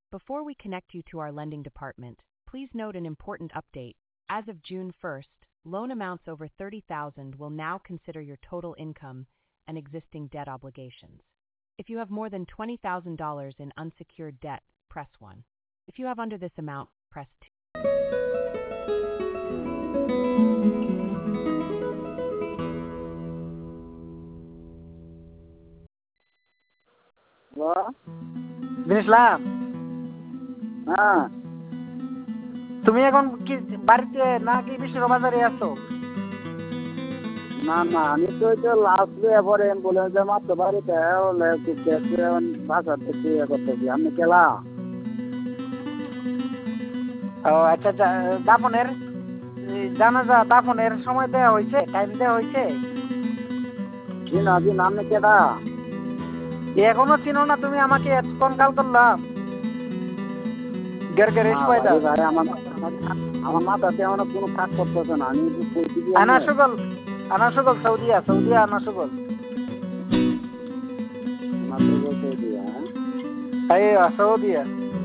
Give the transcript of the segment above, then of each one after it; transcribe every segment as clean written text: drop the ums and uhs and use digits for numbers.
Before we connect you to our lending department, please note an important update. As of June 1st, loan amounts over $30,000 will now consider your total income and existing debt obligations. If you have more than $20,000 in unsecured debt, press 1. If you have under this amount, press 2. ইসলাম, হ্যাঁ তুমি এখন কি বাড়িতে নাকি বিশ্বের বাজারে আছো? না না আমি তো এটা লাস্ট এবারে বলে যে মাত্র বাড়িতে ভাষা থেকে করতেছি আমি কেলা। ও আচ্ছা আচ্ছা, দাফনের জানাজা দাফনের সময় দেওয়া হয়েছে, টাইম দেওয়া হয়েছে? দিন দিন আমি কেটা এখনো চিনো না তুমি আমাকে? কোন কাল করলাম ভাই আমার মাথাতে আমার কোনো কাজ করতেছে না। আমি আনাসুগল আনাসুগল সৌদিয়া সৌদিয়া আনাসুগল সৌদিয়া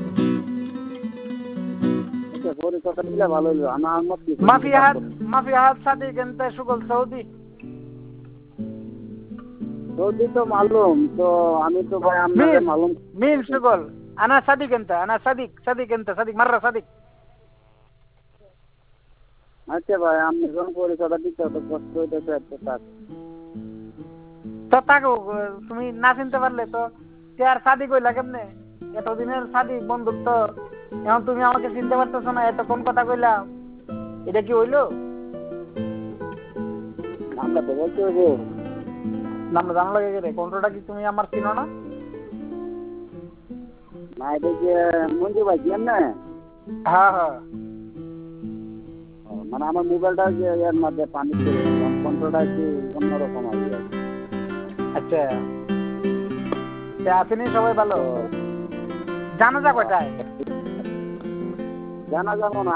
পরিচয়টা দিলে ভালো হইলো। আমার মাফিয়াহাত সাদিক এনতে সুগল সৌদি সৌদি তো মালুম তো আমি তো ভাই আপনাকে মালুম মিন সুগল আনা সাদিক এনতে আনা সাদিক এনতে সাদিক মাররা সাদিক। আচ্ছা ভাই আপনি যখন পরিচয়টা দিতে তো কষ্ট হইতেছে একটা কাজ তো তাকে তুমি না চিনতে পারলে তো সে আর সাদিক হইলা কেমনে? এতদিনের সাদিক বন্ধুত্ব, এখন তুমি আমাকে চিনতে পারতেছো না? এত কোন কথা কইলাম, এটা কি হইলো? নামটা তো বলতে হইব। নামটা জানা লাগে রে, কন্ট্রোলটা কি তুমি আমার চিনো না? না এটা কি মঞ্জু ভাই কেন না? হ্যাঁ হ্যাঁ, মানে আমার মোবাইলটা যে এর মধ্যে পানি কন্ট্রোলটা একটু অন্যরকম আছে। আচ্ছা আসেনি সবাই ভালো? জানা যা কয়টায়? জানা যাবো না